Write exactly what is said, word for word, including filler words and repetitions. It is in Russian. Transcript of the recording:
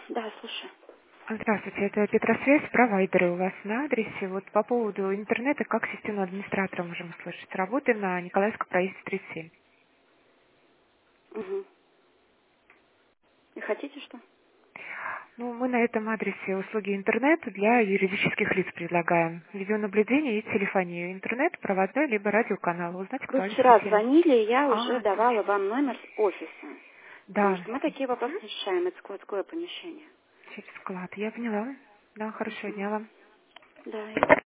Да, слушай. Здравствуйте, это Петросвязь, провайдеры у вас на адресе. Вот по поводу интернета, как системного администратора можем услышать. Работаем на Николаевском проезде тридцать семь. Угу. И хотите что? Ну, мы на этом адресе услуги интернет для юридических лиц предлагаем. Видеонаблюдение и телефонию. Интернет, проводной, либо радиоканал. Узнать Вы актуальность вчера материи. звонили, и я уже А, давала точно. вам номер с офиса. Потому Да. что мы такие вопросы Мгм. решаем. Это складское помещение. Через склад. Я поняла. Да, хорошего Угу. дня вам. Да, и